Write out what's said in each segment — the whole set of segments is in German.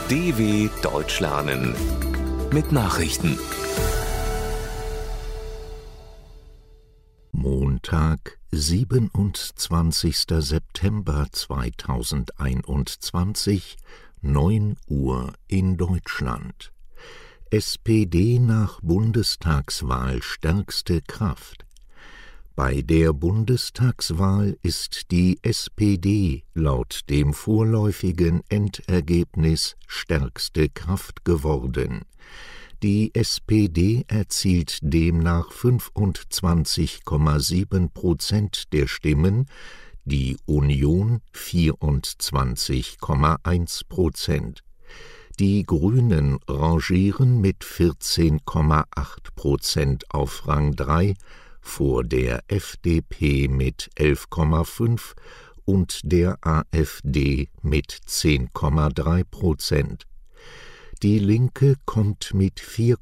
DW Deutsch lernen mit Nachrichten. Montag, 27. September 2021, 9 Uhr in Deutschland. SPD nach Bundestagswahl stärkste Kraft. Bei der Bundestagswahl ist die SPD laut dem vorläufigen Endergebnis stärkste Kraft geworden. Die SPD erzielt demnach 25,7% der Stimmen, die Union 24,1%. Die Grünen rangieren mit 14,8% auf Rang 3, vor der FDP mit 11,5% und der AfD mit 10,3%. Die Linke kommt mit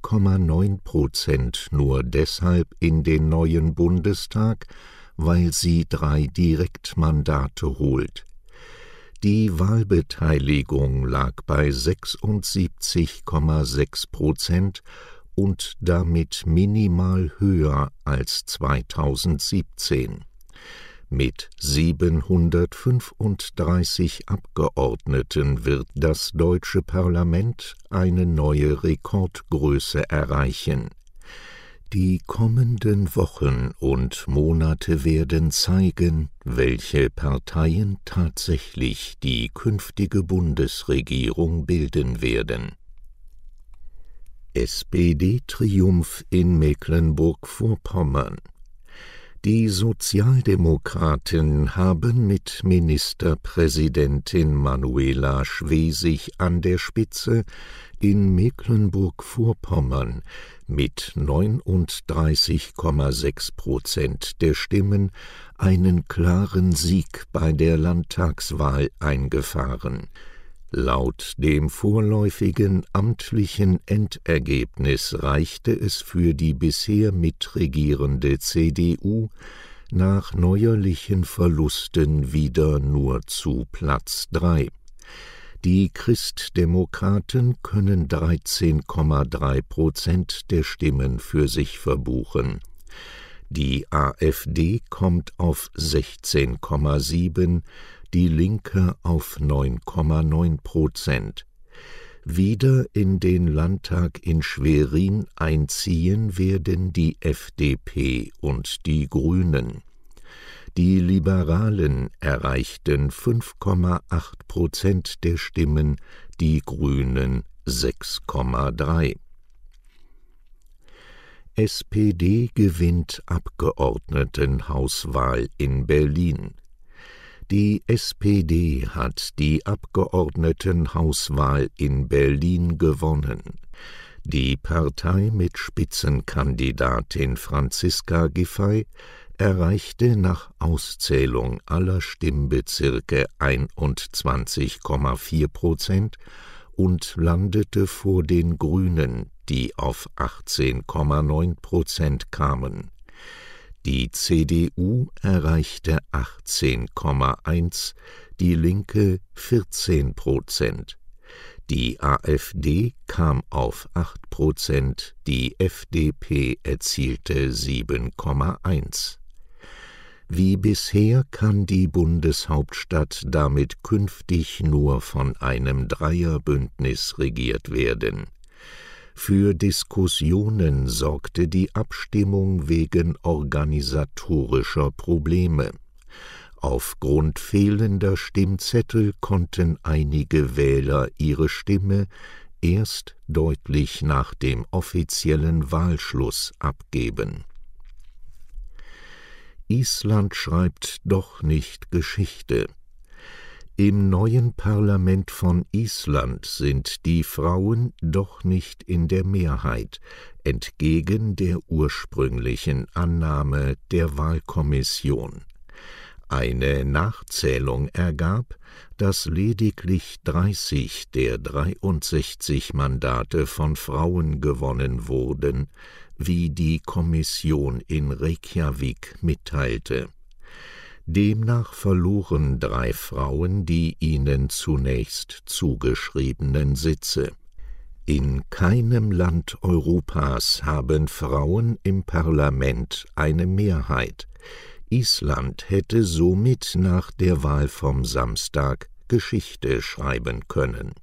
4,9% nur deshalb in den neuen Bundestag, weil sie 3 Direktmandate holt. Die Wahlbeteiligung lag bei 76,6% und damit minimal höher als 2017. Mit 735 Abgeordneten wird das deutsche Parlament eine neue Rekordgröße erreichen. Die kommenden Wochen und Monate werden zeigen, welche Parteien tatsächlich die künftige Bundesregierung bilden werden. SPD-Triumph in Mecklenburg-Vorpommern. Die Sozialdemokraten haben mit Ministerpräsidentin Manuela Schwesig an der Spitze in Mecklenburg-Vorpommern mit 39,6% der Stimmen einen klaren Sieg bei der Landtagswahl eingefahren. Laut dem vorläufigen amtlichen Endergebnis reichte es für die bisher mitregierende CDU nach neuerlichen Verlusten wieder nur zu Platz 3. Die Christdemokraten können 13,3% der Stimmen für sich verbuchen. Die AfD kommt auf 16,7%, die Linke auf 9,9%. Wieder in den Landtag in Schwerin einziehen werden die FDP und die Grünen. Die Liberalen erreichten 5,8% der Stimmen, die Grünen 6,3%. SPD gewinnt Abgeordnetenhauswahl in Berlin. Die SPD hat die Abgeordnetenhauswahl in Berlin gewonnen. Die Partei mit Spitzenkandidatin Franziska Giffey erreichte nach Auszählung aller Stimmbezirke 21,4% und landete vor den Grünen, die auf 18,9% kamen. Die CDU erreichte 18,1%, die Linke 14%. Die AfD kam auf 8%, die FDP erzielte 7,1%. Wie bisher kann die Bundeshauptstadt damit künftig nur von einem Dreierbündnis regiert werden. Für Diskussionen sorgte die Abstimmung wegen organisatorischer Probleme. Aufgrund fehlender Stimmzettel konnten einige Wähler ihre Stimme erst deutlich nach dem offiziellen Wahlschluss abgeben. Island schreibt doch nicht Geschichte. Im neuen Parlament von Island sind die Frauen doch nicht in der Mehrheit, entgegen der ursprünglichen Annahme der Wahlkommission. Eine Nachzählung ergab, dass lediglich 30 der 63 Mandate von Frauen gewonnen wurden, wie die Kommission in Reykjavik mitteilte. Demnach verloren 3 Frauen die ihnen zunächst zugeschriebenen Sitze. In keinem Land Europas haben Frauen im Parlament eine Mehrheit. Island hätte somit nach der Wahl vom Samstag Geschichte schreiben können.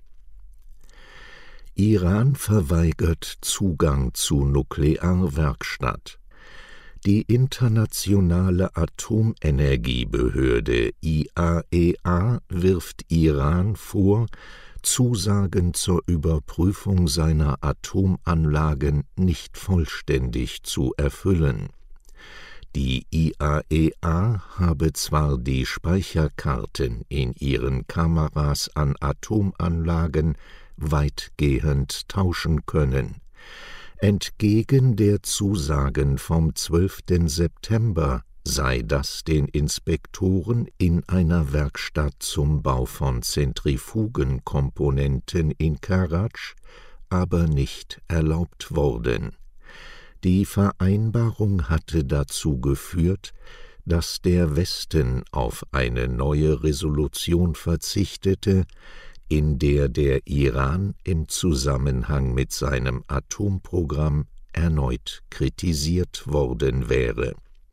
Iran verweigert Zugang zu Nuklearwerkstatt. Die Internationale Atomenergiebehörde IAEA wirft Iran vor, Zusagen zur Überprüfung seiner Atomanlagen nicht vollständig zu erfüllen. Die IAEA habe zwar die Speicherkarten in ihren Kameras an Atomanlagen weitgehend tauschen können. Entgegen der Zusagen vom 12. September sei das den Inspektoren in einer Werkstatt zum Bau von Zentrifugenkomponenten in Karaj aber nicht erlaubt worden. Die Vereinbarung hatte dazu geführt, dass der Westen auf eine neue Resolution verzichtete, in der der Iran im Zusammenhang mit seinem Atomprogramm erneut kritisiert worden wäre.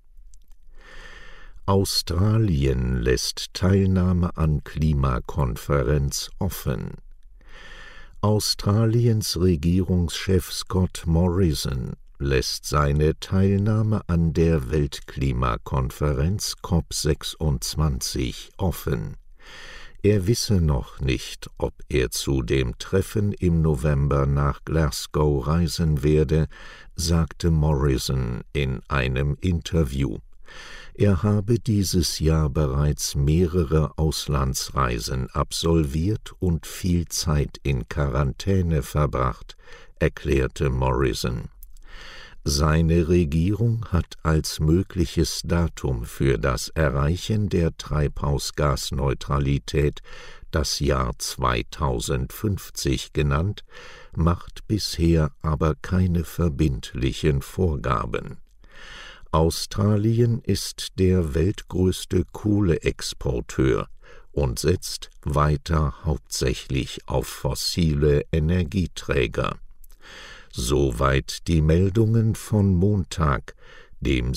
Australien lässt Teilnahme an Klimakonferenz offen. Australiens Regierungschef Scott Morrison lässt seine Teilnahme an der Weltklimakonferenz COP26 offen. Er wisse noch nicht, ob er zu dem Treffen im November nach Glasgow reisen werde, sagte Morrison in einem Interview. Er habe dieses Jahr bereits mehrere Auslandsreisen absolviert und viel Zeit in Quarantäne verbracht, erklärte Morrison. Seine Regierung hat als mögliches Datum für das Erreichen der Treibhausgasneutralität das Jahr 2050 genannt, macht bisher aber keine verbindlichen Vorgaben. Australien ist der weltgrößte Kohleexporteur und setzt weiter hauptsächlich auf fossile Energieträger. Soweit die Meldungen von Montag, dem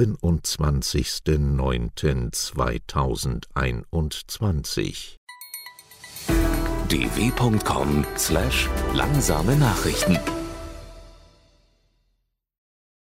27.09.2021. dw.com/langsame Nachrichten